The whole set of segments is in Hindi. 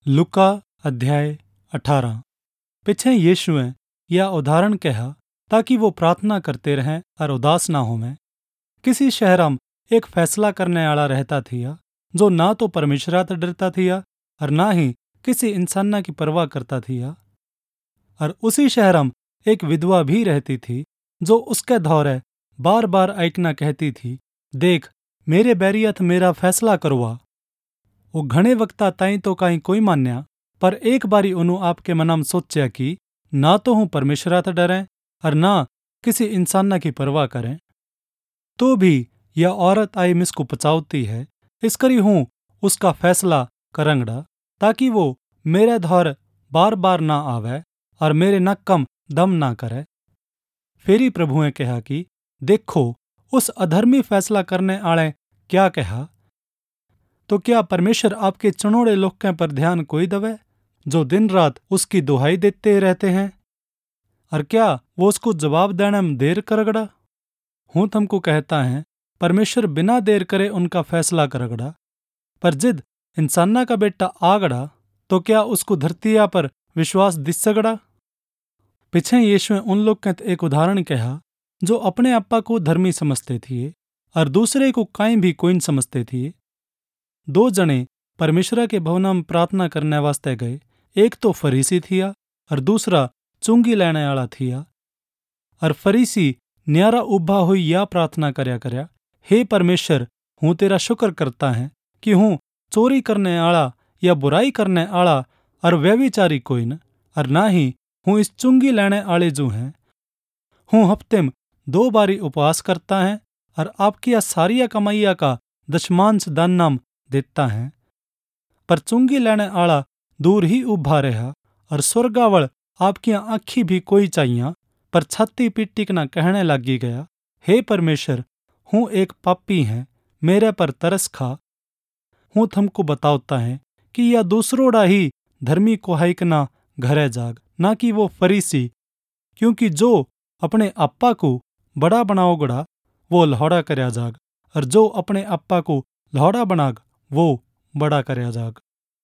लुका अध्याय 18। पिछे यीशुए यह उदाहरण कहा ताकि वो प्रार्थना करते रहें और उदास ना होवें। किसी शहर में एक फैसला करने वाला रहता थिया, जो ना तो परमेश्वरा ते डरता थिया और ना ही किसी इंसाना की परवाह करता थिया। और उसी शहर में एक विधवा भी रहती थी, जो उसके धौरे बार बार आइकना कहती थी, देख मेरे बैरियत मेरा फैसला करवा। वो घणे वक्ता ताई तो काई कोई मान्या, पर एक बारी उन्हों आपके मना में सोचा कि ना तो हूँ परमेश्वरा ते डरें और ना किसी इंसाना की परवाह करें। तो भी यह औरत आई मिसको पचावती है, इस करी हूँ उसका फैसला करंगड़ा, ताकि वो मेरे धौर बार बार ना आवे और मेरे नक्कम दम ना करे। फेरी प्रभुए कहा कि देखो उस अधर्मी फैसला करने आले क्या कहा, तो क्या परमेश्वर आपके चुनोड़े लोगों पर ध्यान कोई दवे, जो दिन रात उसकी दुहाई देते रहते हैं? और क्या वो उसको जवाब देने में देर करगड़ा? हूँ तुमको कहता है, परमेश्वर बिना देर करे उनका फैसला करगड़ा। पर जिद इंसाना का बेटा आगड़ा, तो क्या उसको धरतिया पर विश्वास दिस सगड़ा? पिछे यीशुए उन लोग के एक उदाहरण कहा, जो अपने अप्पा को धर्मी समझते थे और दूसरे को काई भी कोई न समझते थे। दो जने परमेश्वरा के भवना में प्रार्थना करने वास्ते गए, एक तो फरीसी थिया और दूसरा चुंगी लेने वाला थिया। और फरीसी न्यारा उभा हुई या प्रार्थना करया, हे परमेश्वर, हूँ तेरा शुक्र करता है कि हूँ चोरी करने वाला या बुराई करने वाला और व्यभिचारी कोई न, और ना ही हूँ इस चुंगी लेने वाले जो हैं। हूँ हफ्ते में 2 बारी उपवास करता है और आपकी या सारिया कमाइया का दशमांश दान नाम देता है। पर चुंगी लेने आला दूर ही उभा रहा और स्वर्गावल आपकी आँखी भी कोई चाहिए, पर छाती पीटी ना कहने लगी गया, हे परमेश्वर, हूँ एक पापी है, मेरे पर तरस खा। हूँ तुमको बताता है कि यह दूसरोड़ा ही धर्मी कोहाइक ना घरे जाग, ना कि वो फरीसी, क्योंकि जो अपने अप्पा को बड़ा बनाओगड़ा वो लहौड़ा करया जाग, और जो अपने अप्पा को लहौड़ा बनाग वो बड़ा करया जाग।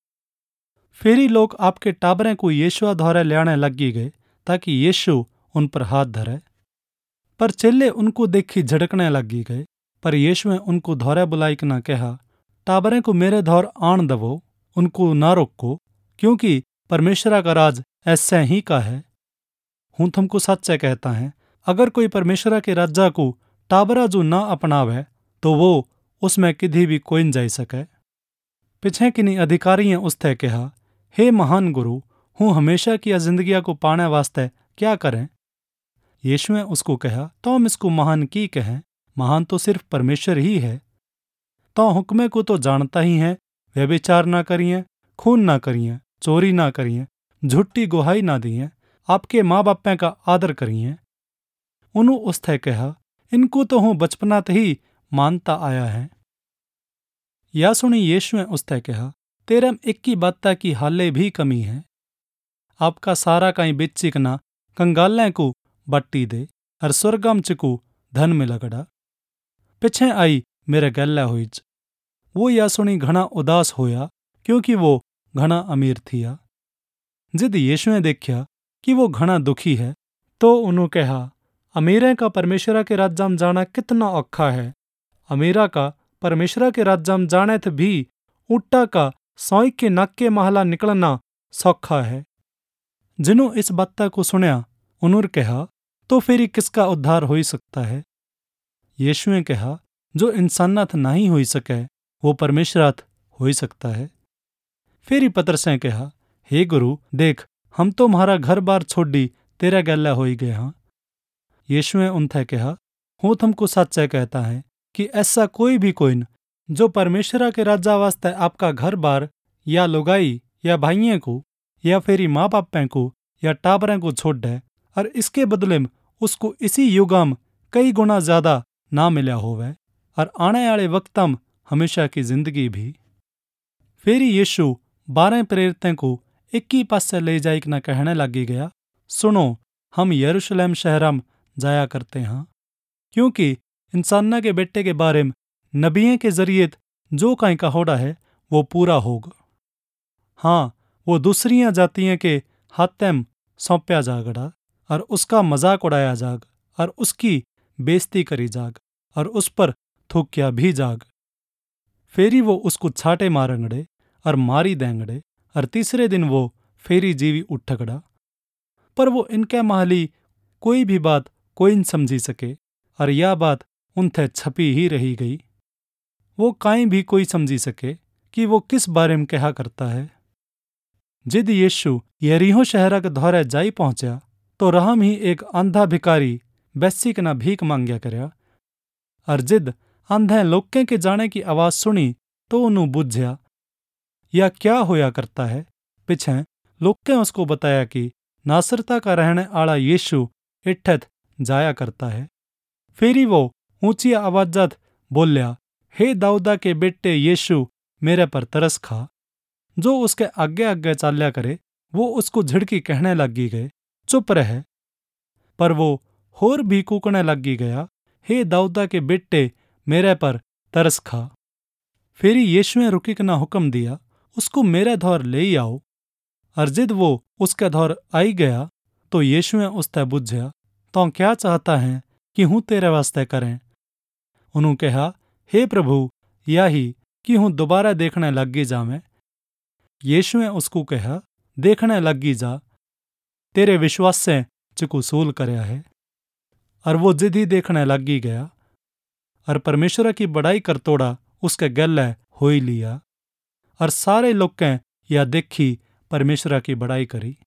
फेरी लोग आपके टाबरें को यीशु द्वारा लाने लगी गए, ताकि यीशु उन पर हाथ धरे। पर चेले उनको देखी झड़कने लगी गए। पर यीशुए उनको धौरे बुलाई ना कहा, टाबरें को मेरे धौर आन दवो, उनको ना रोको, क्योंकि परमेश्वरा का राज ऐसे ही का है। हूँ तुमको सच्चे कहता है, अगर कोई परमेश्वरा के राजा को टाबरा जो ना अपनावे, तो वो उसमें किधी भी कोई न जाई सके। पिछे किन्हीं अधिकारियों उससे कहा, हे महान गुरु, हूँ हमेशा की जिंदगिया को पाने वास्ते क्या करें? यीशुए उसको कहा, तो हम इसको महान की कहें, महान तो सिर्फ परमेश्वर ही है। तो हुक्मे को तो जानता ही है, व्यभिचार ना करिए, खून ना करिए, चोरी ना करिए, झूठी गुहाई ना दिए, आपके माँ बापें का आदर करिए। उन्हों उससे कहा, इनको तो हूँ बचपनात ही मानता आया है। या सुनी यीशुए उससे कहा, तेरे में 21 बात की हाले भी कमी है। आपका सारा कहीं बेचिकना कंगालें को बट्टी दे और स्वर्गम चिकू धन में लगड़ा। पिछे आई मेरे गैला हुईज। वो या सुनी घना उदास होया, क्योंकि वो घना अमीर थिया। जिद यीशुए देखा कि वो घना दुखी है, तो उन्होंने कहा, अमीरें का परमेश्वरा के राज्य में जाना कितना औखा है। अमीरा का परमेश्वरा के राज्य में जाने थे भी ऊँटा का सौई के नक के महला निकलना सौखा है। जिन्हों इस बात को सुनया, उन्होंने कहा, तो फिर किसका उद्धार हो ही सकता है? यीशुए कहा, जो इंसानात नहीं हो सके, वो परमेश्वरात हो ही सकता है। फिर पतरसें कहा, हे गुरु, देख हम तो हमारा घर बार छोड़ी तेरा गैला हो ही गए हाँ। यीशुए उनसे कहा, हूँ तुमको सच्चे कहता है कि ऐसा कोई भी कोई न, जो परमेश्वरा के राजा वास्ते आपका घर बार या लुगाई या भाइयों को या फेरी माँ बापें को या टाबरें को छोड़ दे, और इसके बदले में उसको इसी युगा में कई गुना ज्यादा ना मिला होवे, और आने वाले वक्त में हमेशा की जिंदगी भी। फेरी यीशु 12 प्रेरितों को एक ही पास से ले जाए ना कहने लगी गया, सुनो, हम यरूशलेम शहर में जाया करते हैं, क्योंकि इंसाना के बेटे के बारे में नबियों के जरिए जो कहीं का होड़ा है वो पूरा होगा। हाँ, वो दूसरियां जातियां के हाथों में सौंपया जागड़ा और उसका मजाक उड़ाया जाग और उसकी बेइज्जती करी जाग और उस पर थूकिया भी जाग। फेरी वो उसको छाटे मारेंगड़े और मारी देंगड़े और तीसरे दिन वो फेरी जीवी उठगड़ा। पर वो इनके महली कोई भी बात कोई न समझी सके और यह बात उनथे छपी ही रही गई। वो काई भी कोई समझी सके कि वो किस बारे में कहा करता है। जिद यीशु यरीहो शहरा के धौरे जाई पहुंचा तो राह में ही एक अंधा भिकारी बैसी के ना भीख मांग्या करया और जिद अंधे लोकें के जाने की आवाज सुनी तो उन्हों बुझया या क्या होया करता है। पिछे लोकें उसको बताया कि नासरता का रहने आला यीशु इठत जाया करता है। फेरी वो ऊंची आवाजात बोल्या, हे दाऊदा के बेटे यीशु, मेरे पर तरस खा। जो उसके आगे आगे चाल्या करे वो उसको झिड़की कहने लगी गए, चुप रहे। पर वो होर भी कूकने लगी गया, हे दाऊदा के बेटे, मेरे पर तरस खा। फेरी यीशुए रुकी के ना हुक्म दिया, उसको मेरे धौर ले ही आओ। और जिद वो उसके धौर आई गया तो यीशुए उसते बुझया, तो क्या चाहता है कि हूँ तेरे वास्ते करें। उन्होंने कहा, हे प्रभु, याही कि हूँ दोबारा देखने लगी जामे। यीशुए उसको कहा, देखने लगी जा, तेरे विश्वास से चिकुसूल करया है। और वो जिद ही देखने लगी गया और परमेश्वर की बड़ाई करतोड़ा उसके गले हो ही लिया। और सारे लोग या देखी परमेश्वर की बड़ाई करी।